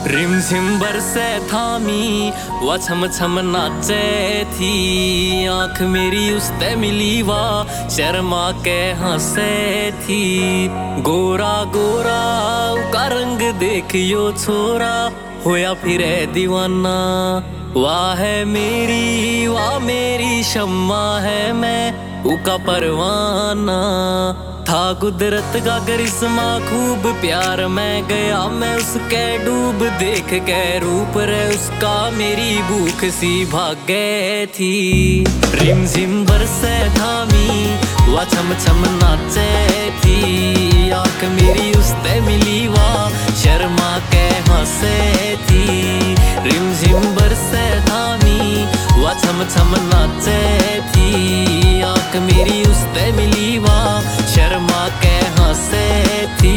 रिमझिम बरसे थामी वा छम छम नाचे थी। आंख मेरी उसते मिली वा शर्मा के हंसे थी। गोरा गोरा का रंग देखियो छोरा होया फिरे दीवाना। वाह है मेरी शम्मा है मैं उका परवाना। था कुदरत का करिश्मा खूब प्यार में गया मैं उसके डूब। देख के रूप रे उसका मेरी भूख सी भागे थी। रिमझिम बरसे थामी वा छम छम नाचे थी। आंख मेरी उसते मिली वा शर्मा के हंसे थी। रिमझिम बरसे थामी वा छम छम नाचे थी। आंख मेरी उसते मिली वा शर्मा के हंसे थी।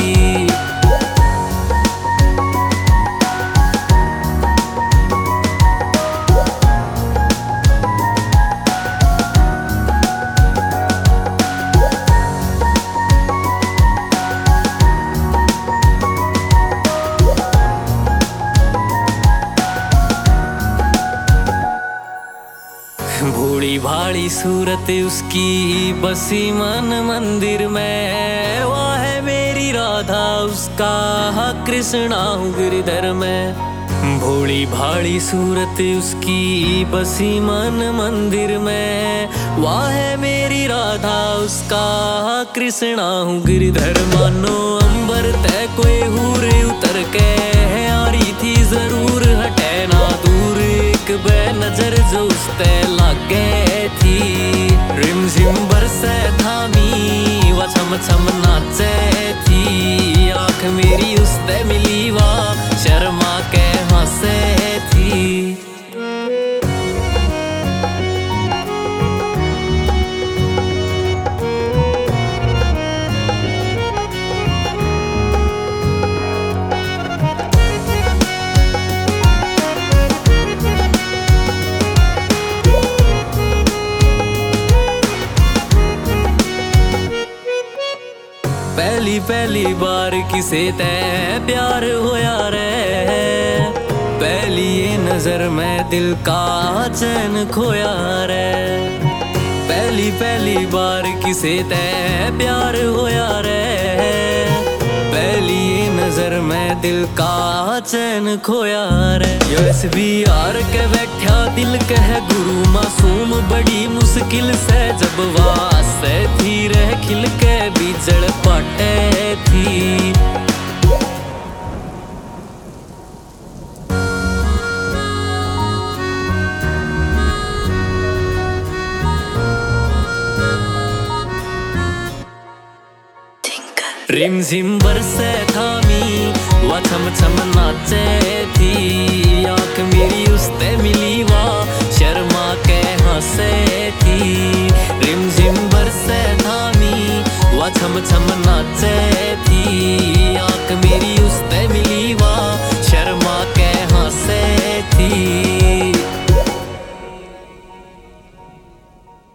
भोली भाली सूरत उसकी बसी मन मंदिर में। वाह है मेरी राधा उसका कृष्णा हूँ गिरधर में। भोली भाली सूरत उसकी बसी मन मंदिर में। वाह है मेरी राधा उसका कृष्णा हूँ गिरधर। मानो अंबर तय कोई हूर उतर के आ रही थी जरूर हटे ना दूर। एक बे नजर जो उसते लागे थी। रिमझिम बरसे थामी वा छम छम नाचे थी। आंख मेरी उसते मिली वा शर्मा के हंसे थी। पहली बार किसे ते प्यार होया रे। पहली ये नजर में दिल का चैन खोया रे। पहली बार किसे ते प्यार होया रे। पहली ये नजर में दिल का चैन खोया रे। SBR के बैठा दिल कह गुरु मासूम बड़ी मुश्किल से जब वासे थी रह खिल के बीजड़ पाटे थी। रिमझिम बरसे थामी वा छम छम नाचे थी। आंख मेरी उसते मिली वा शर्मा के हंसे थी। रिमझिम बरसे थामी वा छम छम